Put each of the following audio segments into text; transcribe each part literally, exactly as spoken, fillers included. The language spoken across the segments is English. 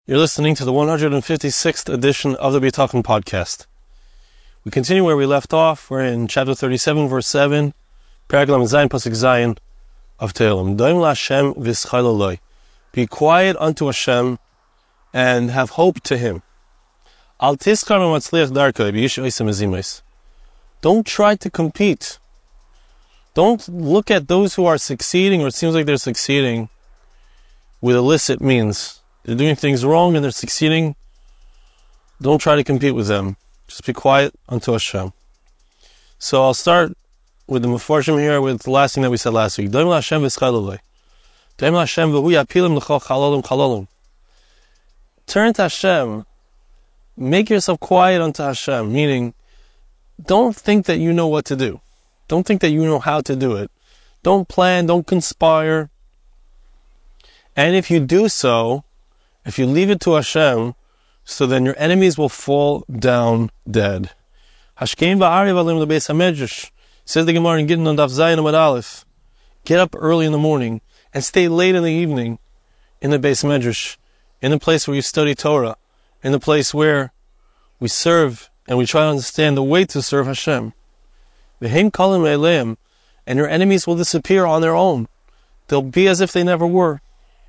You're listening to the one hundred fifty-sixth edition of the Bitachon podcast. We continue where we left off. We're in chapter thirty-seven, verse seven, Perek Lamed Zayin, Pasuk Zayin of Tehillim. Doim LaHashem v'schal Eloi. Be quiet unto Hashem and have hope to Him. Al tiskar v'matzliach darkei b'yish oisem ezimos. Don't try to compete. Don't look at those who are succeeding, or it seems like they're succeeding, with illicit means. They're doing things wrong and they're succeeding. Don't try to compete with them. Just be quiet unto Hashem. So I'll start with the Mefarshim here with the last thing that we said last week. Doim LaHashem v'schal Eloi. Doim LaHashem v'hu yapilim l'chol chalolim chalolim. Turn to Hashem. Make yourself quiet unto Hashem. Meaning, don't think that you know what to do. Don't think that you know how to do it. Don't plan, don't conspire. And if you do so, if you leave it to Hashem, so then your enemies will fall down dead. Hashkein va'ariv alim lebeis hamedrash. Says the Gemara in Gittin on Daf Zayin Amud Aleph. Get up early in the morning and stay late in the evening in the Beis Medrash, in the place where you study Torah, in the place where we serve and we try to understand the way to serve Hashem. V'heim kalim ve'eleim, and your enemies will disappear on their own. They'll be as if they never were.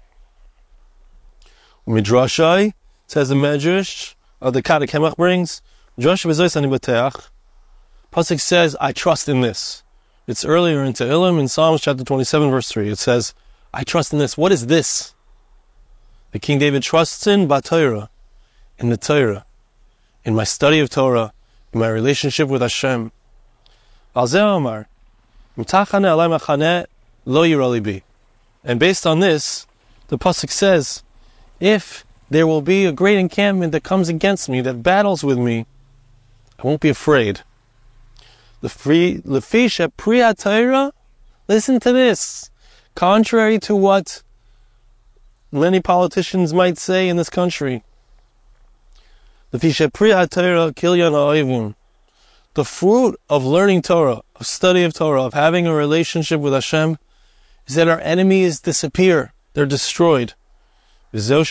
Midrashai, says the Medrash of the Kaddish Hemach brings, Midrash v'zois ani bateach. Pasuk says, I trust in this. It's earlier in Tehillim, in Psalms chapter twenty-seven, verse three. It says, I trust in this. What is this? The King David trusts in B'Torah, in the Torah, in my study of Torah, in my relationship with Hashem. Al zeh omar, M'tachane alay machaneh lo yira libi. And based on this, the Pasuk says, if there will be a great encampment that comes against me, that battles with me, I won't be afraid. The free lefisha priya Torah. Listen to this. Contrary to what many politicians might say in this country, lefisha priya Torah kilyan ha'oivim. The fruit of learning Torah, of study of Torah, of having a relationship with Hashem, is that our enemies disappear. They're destroyed. That's why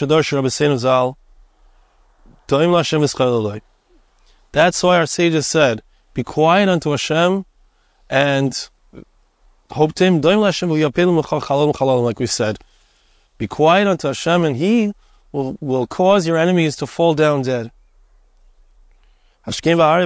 our sages said, be quiet unto Hashem and hope to Him. Like we said, be quiet unto Hashem and He will, will cause your enemies to fall down dead. Get up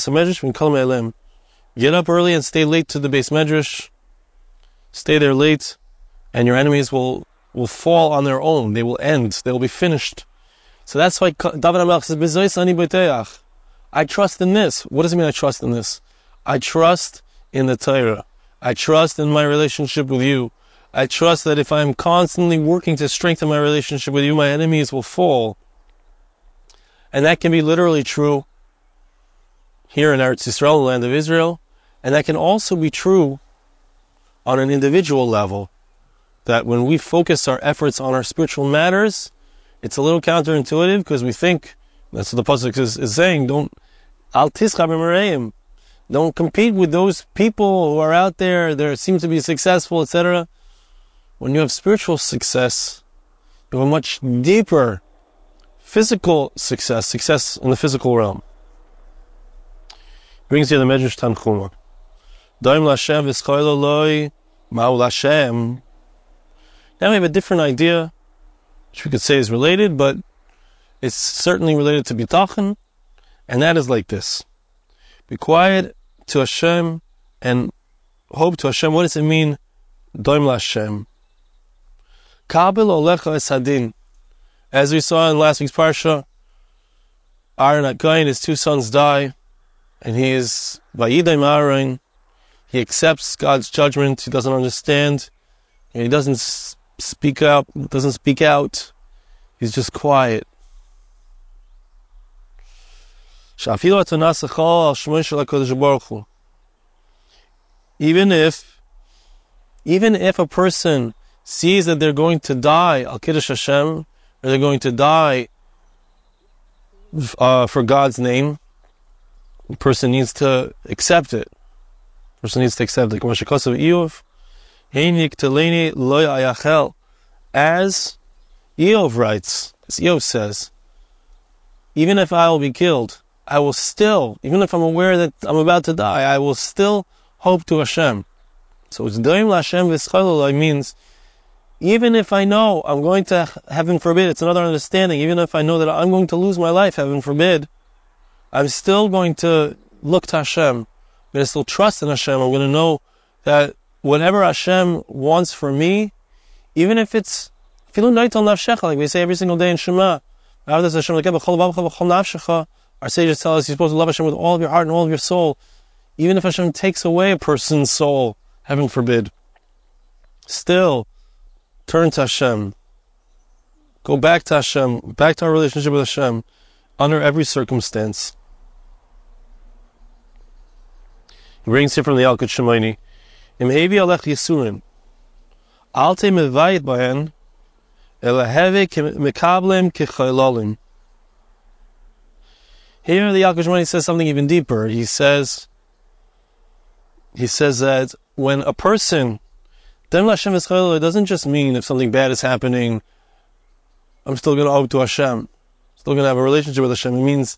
early and stay late to the Beis Medrash. Stay there late and your enemies will will fall on their own. They will end. They will be finished. So that's why David HaMelech says, B'zois ani bateach. I trust in this. What does it mean I trust in this? I trust in the Torah. I trust in my relationship with you. I trust that if I'm constantly working to strengthen my relationship with you, my enemies will fall. And that can be literally true here in Eretz Yisrael, the land of Israel. And that can also be true on an individual level. That when we focus our efforts on our spiritual matters, it's a little counterintuitive because we think, that's what the Pasuk is, is saying, don't al tischar b'mereim, don't compete with those people who are out there, they seem to be successful, et cetera. When you have spiritual success, you have a much deeper physical success, success in the physical realm. Brings you the Medrash Tanchuma. Doim LaHashem v'schal Eloi ma'u LaHashem. Now we have a different idea, which we could say is related, but it's certainly related to Bitachon, and that is like this. Be quiet to Hashem and hope to Hashem. What does it mean? Doim LaHashem. Kabel olecha es hadin. As we saw in last week's parsha, Aaron HaKohen, his two sons die, and he is vayidem Aaron. He accepts God's judgment. He doesn't understand, and he doesn't speak out, doesn't speak out. He's just quiet. Even if, even if a person sees that they're going to die al Kiddush Hashem, or they're going to die uh, for God's name, the person needs to accept it. The person needs to accept it. As Eov writes, as Eov says, even if I will be killed, I will still, even if I'm aware that I'm about to die, I will still hope to Hashem. So it's doim l'Hashem v'schalolai means, even if I know I'm going to, heaven forbid, it's another understanding, even if I know that I'm going to lose my life, heaven forbid, I'm still going to look to Hashem. I'm going to still trust in Hashem. I'm going to know that whatever Hashem wants for me, even if it's, like we say every single day in Shema, our sages tell us you're supposed to love Hashem with all of your heart and all of your soul. Even if Hashem takes away a person's soul, heaven forbid, still turn to Hashem. Go back to Hashem, back to our relationship with Hashem, under every circumstance. He brings here from the Yalkut Shemaini, Im hevi alech yisurim, alte mevayit bahen, elaheve mekablem kechaylalim. Here the Yalkut Shemaini says something even deeper. He says, he says that when a person, Dem L'Hashem v'schayil, it doesn't just mean if something bad is happening, I'm still going to owe to Hashem, still going to have a relationship with Hashem. It means,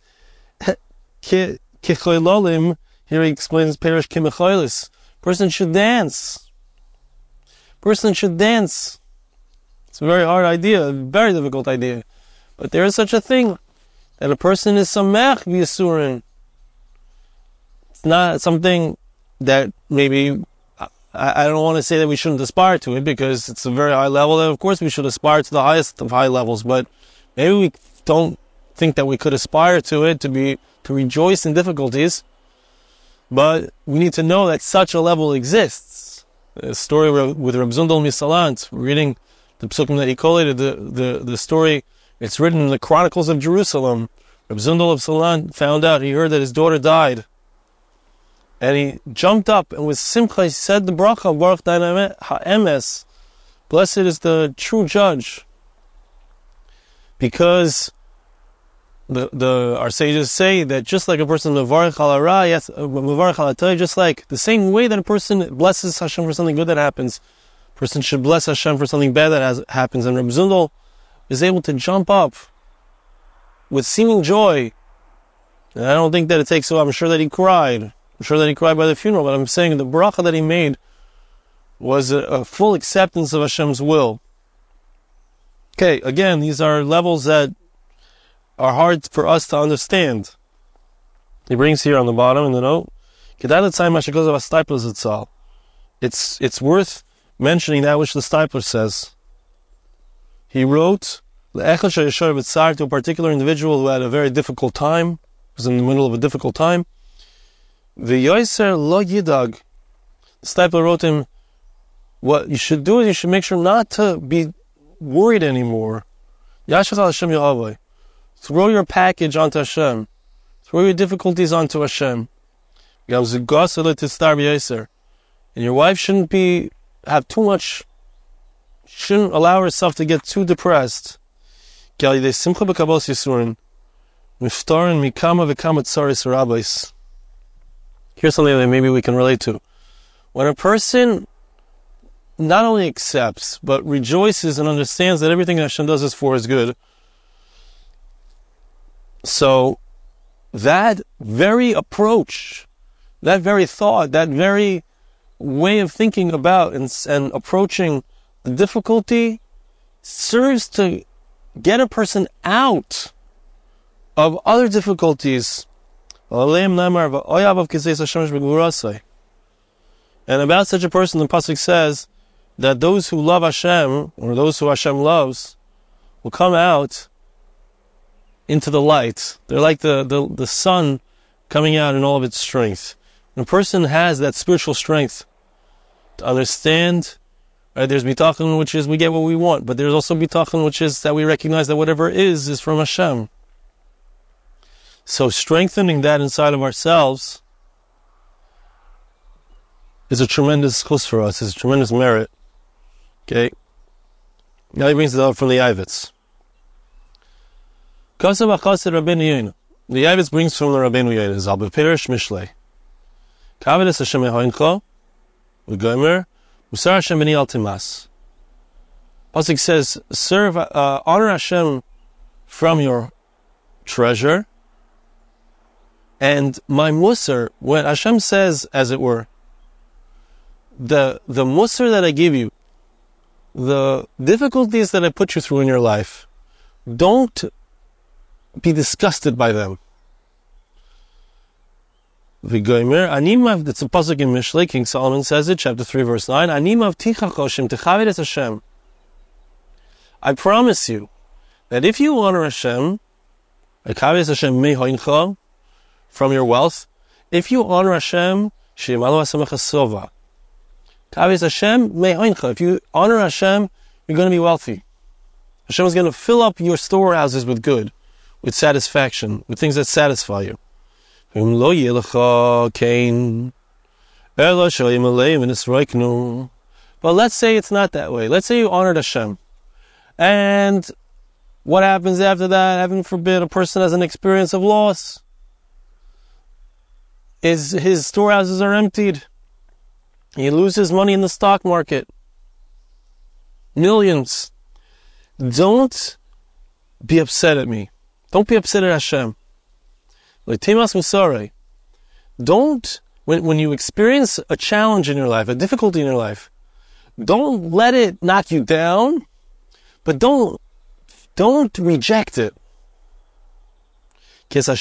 kechaylalim, here he explains perish kimechaylis. Person should dance. Person should dance. It's a very hard idea, a very difficult idea. But there is such a thing, that a person is samech v'yisurin. It's not something that maybe, I, I don't want to say that we shouldn't aspire to it, because it's a very high level, and of course we should aspire to the highest of high levels, but maybe we don't think that we could aspire to it, to be, to rejoice in difficulties. But we need to know that such a level exists. A story with Reb Zundel Misalant, reading the psukim that he collated, the, the, the story, it's written in the Chronicles of Jerusalem. Reb Zundel of Salant found out, he heard that his daughter died. And he jumped up and with simcha he said the bracha, Baruch Dayan HaEmes, blessed is the true judge. Because The, the, our sages say that just like a person mevarech al hara, yes, mevarech al hatov, just like the same way that a person blesses Hashem for something good that happens, a person should bless Hashem for something bad that has, happens. And Reb Zundel is able to jump up with seeming joy. And I don't think that it takes so. I'm sure that he cried. I'm sure that he cried by the funeral. But I'm saying the bracha that he made was a, a full acceptance of Hashem's will. Okay, again, these are levels that are hard for us to understand. He brings here on the bottom in the note, it's it's worth mentioning that which the Stipler says. He wrote to a particular individual who had a very difficult time, was in the middle of a difficult time. The Yoiser lo yidag. The Stipler wrote him, what you should do is you should make sure not to be worried anymore. Throw your package onto Hashem. Throw your difficulties onto Hashem. And your wife shouldn't be, have too much, shouldn't allow herself to get too depressed. Here's something that maybe we can relate to. When a person not only accepts, but rejoices and understands that everything that Hashem does is for his good, so that very approach, that very thought, that very way of thinking about and, and approaching the difficulty serves to get a person out of other difficulties. And about such a person, the pasuk says that those who love Hashem, or those who Hashem loves, will come out into the light. They're like the, the, the sun coming out in all of its strength. When a person has that spiritual strength to understand, right, there's bitachon, which is we get what we want, but there's also bitachon, which is that we recognize that whatever is, is from Hashem. So strengthening that inside of ourselves is a tremendous chus for us, is a tremendous merit. Okay? Now he brings it up from the Yavitz. The Yavitz brings from the Rabbeinu Yoina, Zal b'Pirish Mishlei. Kavedes Hashem ehoincho, v'gomer, Musar Hashem b'ni al timas. Pasuk says, serve, uh, honor Hashem from your treasure. And my musar, when Hashem says, as it were, the, the musar that I give you, the difficulties that I put you through in your life, don't be disgusted by them. V'goymer, animav, that's a pasuk in Mishlei, King Solomon says it, chapter three, verse nine, animav tichach Hashem, techaved es Hashem. I promise you that if you honor Hashem, techaved es Hashem mehoincha, from your wealth, if you honor Hashem, she'imalo asamecha sova. Techaved es Hashem mehoincha. If you honor Hashem, you're going to be wealthy. Hashem is going to fill up your storehouses with good, with satisfaction, with things that satisfy you. But let's say it's not that way. Let's say you honored Hashem. And what happens after that? Heaven forbid, a person has an experience of loss. His, his storehouses are emptied. He loses money in the stock market. Millions. Don't be upset at me. Don't be upset at Hashem. Don't, when, when you experience a challenge in your life, a difficulty in your life, don't let it knock you down, but don't, don't reject it. We find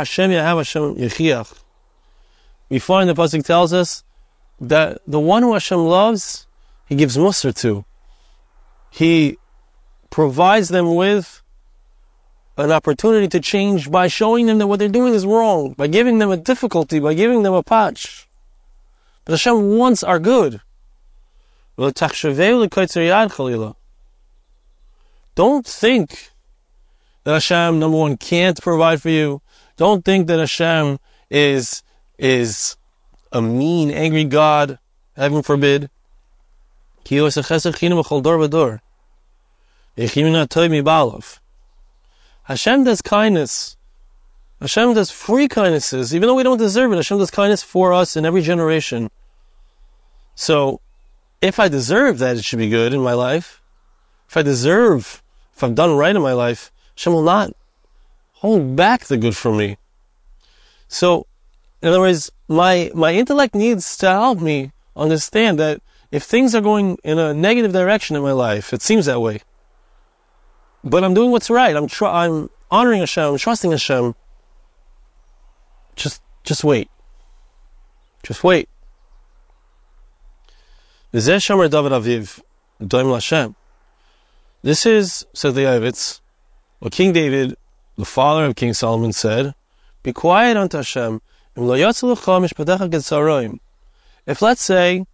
the pasuk tells us that the one who Hashem loves, He gives musar to. He provides them with an opportunity to change by showing them that what they're doing is wrong, by giving them a difficulty, by giving them a patch. But Hashem wants our good. Don't think that Hashem, number one, can't provide for you. Don't think that Hashem is, is a mean, angry God. Heaven forbid. Hashem does kindness. Hashem does free kindnesses. Even though we don't deserve it, Hashem does kindness for us in every generation. So, if I deserve that, it should be good in my life. If I deserve, if I've done right in my life, Hashem will not hold back the good from me. So, in other words, my, my intellect needs to help me understand that if things are going in a negative direction in my life, it seems that way, but I'm doing what's right. I'm tr- I'm honoring Hashem. I'm trusting Hashem. Just, just wait. Just wait. This is, said the Yavitz, what King David, the father of King Solomon, said, be quiet unto Hashem. If, let's say,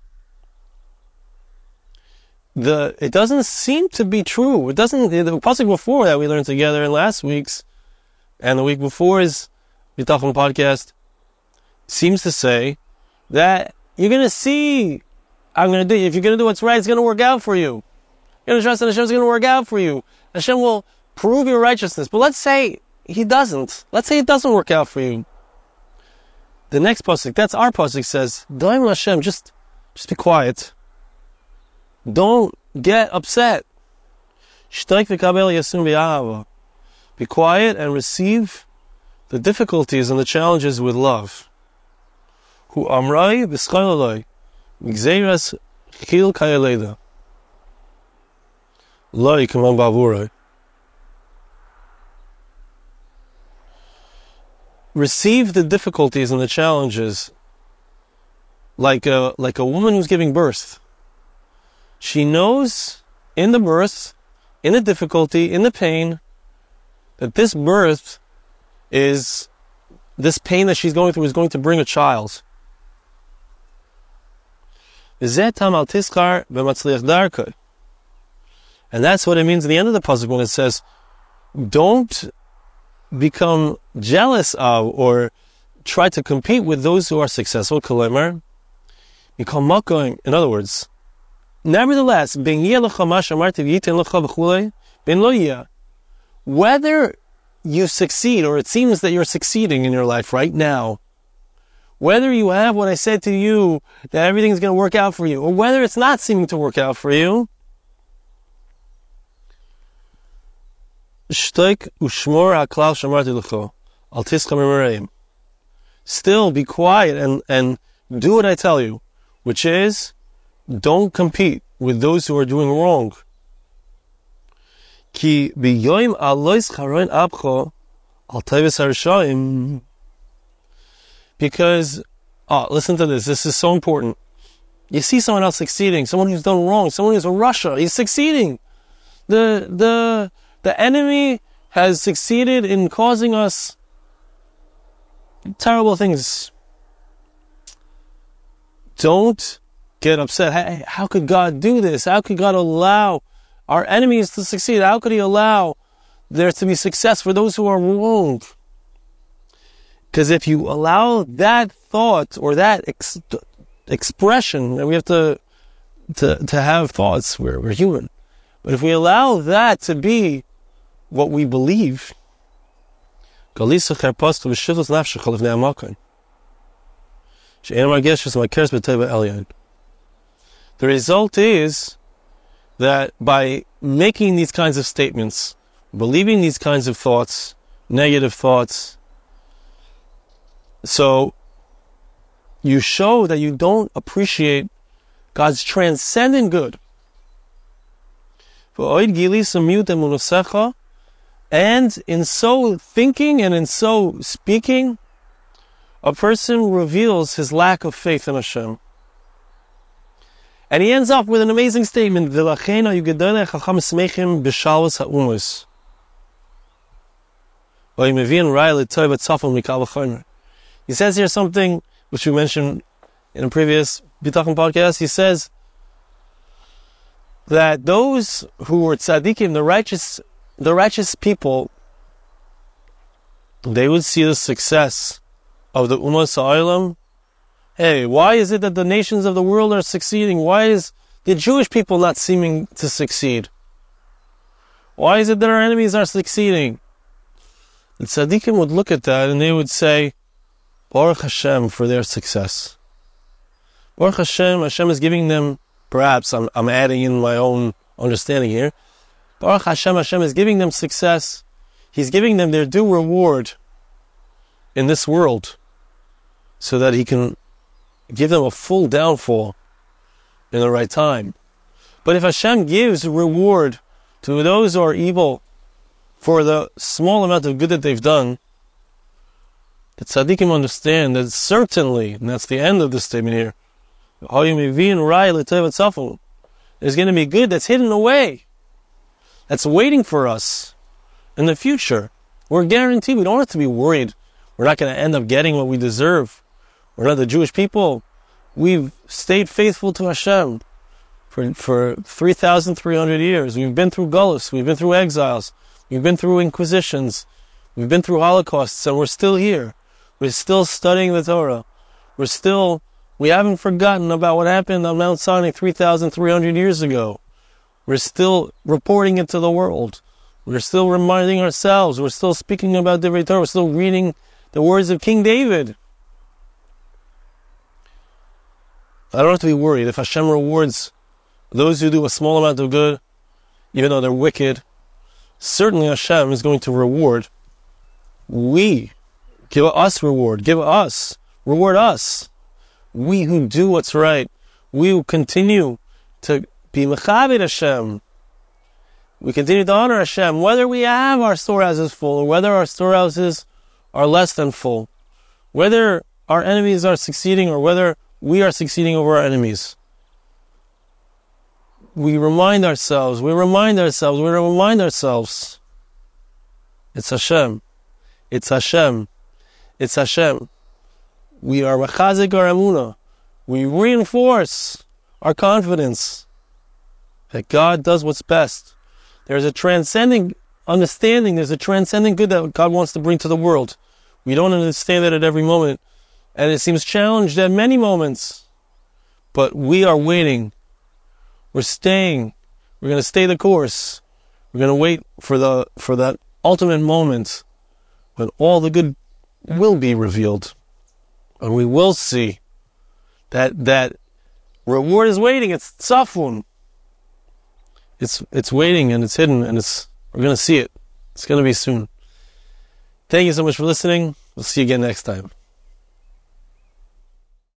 The it doesn't seem to be true. It doesn't. The pasuk before that we learned together in last week's, and the week before is Bitachon podcast, seems to say that you're gonna see. I'm gonna do. If you're gonna do what's right, it's gonna work out for you. You're gonna trust that Hashem's gonna work out for you. Hashem will prove your righteousness. But let's say He doesn't. Let's say it doesn't work out for you. The next pasuk, that's our pasuk, says, "Daim Hashem, just, just be quiet. Don't get upset. Be quiet and receive the difficulties and the challenges with love. Hu amrai b'schaylalai migzeiras chil kayaleda loi kaman bavurai." Receive the difficulties and the challenges like a like a woman who's giving birth. She knows in the birth, in the difficulty, in the pain, that this birth is, this pain that she's going through is going to bring a child. And that's what it means at the end of the pasuk when it says, don't become jealous of or try to compete with those who are successful. In other words, nevertheless, whether you succeed or it seems that you're succeeding in your life right now, whether you have what I said to you, that everything's going to work out for you, or whether it's not seeming to work out for you, Shtoik ushmor haklal shamarti lecho. Al tischa memoreim. Still be quiet and, and do what I tell you, which is, don't compete with those who are doing wrong. Ki biyoim alois charoin abcho al tevis harishaim. Because, oh, listen to this, this is so important. You see someone else succeeding, someone who's done wrong, someone who's a Russia, he's succeeding. The, the, the enemy has succeeded in causing us terrible things. Don't get upset. Hey, how could God do this? How could God allow our enemies to succeed? How could He allow there to be success for those who are wrong? Because if you allow that thought or that ex- expression, and we have to, to to have thoughts, we're, we're human. But if we allow that to be what we believe, the result is that by making these kinds of statements, believing these kinds of thoughts, negative thoughts, so you show that you don't appreciate God's transcendent good. And in so thinking and in so speaking, a person reveals his lack of faith in Hashem. And he ends up with an amazing statement. He says here something which we mentioned in a previous Bitachon podcast. He says that those who were tzaddikim, the righteous The righteous people, they would see the success of the Ummah Ha'olam. Hey, why is it that the nations of the world are succeeding? Why is the Jewish people not seeming to succeed? Why is it that our enemies are succeeding? The tzaddikim would look at that and they would say, Baruch Hashem for their success. Baruch Hashem, Hashem is giving them, perhaps I'm, I'm adding in my own understanding here, Baruch Hashem, Hashem is giving them success. He's giving them their due reward in this world so that He can give them a full downfall in the right time. But if Hashem gives reward to those who are evil for the small amount of good that they've done, the tzaddikim understand that certainly, and that's the end of this statement here, there's going to be good that's hidden away, that's waiting for us in the future. We're guaranteed. We don't have to be worried. We're not going to end up getting what we deserve. We're not the Jewish people. We've stayed faithful to Hashem for for three thousand three hundred years. We've been through Gullus. We've been through exiles. We've been through inquisitions. We've been through holocausts, and we're still here. We're still studying the Torah. We're still, we haven't forgotten about what happened on Mount Sinai three thousand three hundred years ago. We're still reporting it to the world. We're still reminding ourselves. We're still speaking about Divrei Torah. We're still reading the words of King David. I don't have to be worried. If Hashem rewards those who do a small amount of good, even though they're wicked, certainly Hashem is going to reward. We, give us reward. Give us. Reward us. We who do what's right. We who continue to be mechabed Hashem. We continue to honor Hashem, whether we have our storehouses full or whether our storehouses are less than full, whether our enemies are succeeding or whether we are succeeding over our enemies. We remind ourselves, we remind ourselves, we remind ourselves. It's Hashem. It's Hashem. It's Hashem. We are mechazik our emunah. We reinforce our confidence that God does what's best. There's a transcending understanding, there's a transcending good that God wants to bring to the world. We don't understand that at every moment, and it seems challenged at many moments. But we are waiting. We're staying. We're going to stay the course. We're going to wait for the for that ultimate moment when all the good will be revealed. And we will see that that reward is waiting. It's tzafun. It's it's waiting and it's hidden and it's we're going to see it. It's going to be soon. Thank you so much for listening. We'll see you again next time.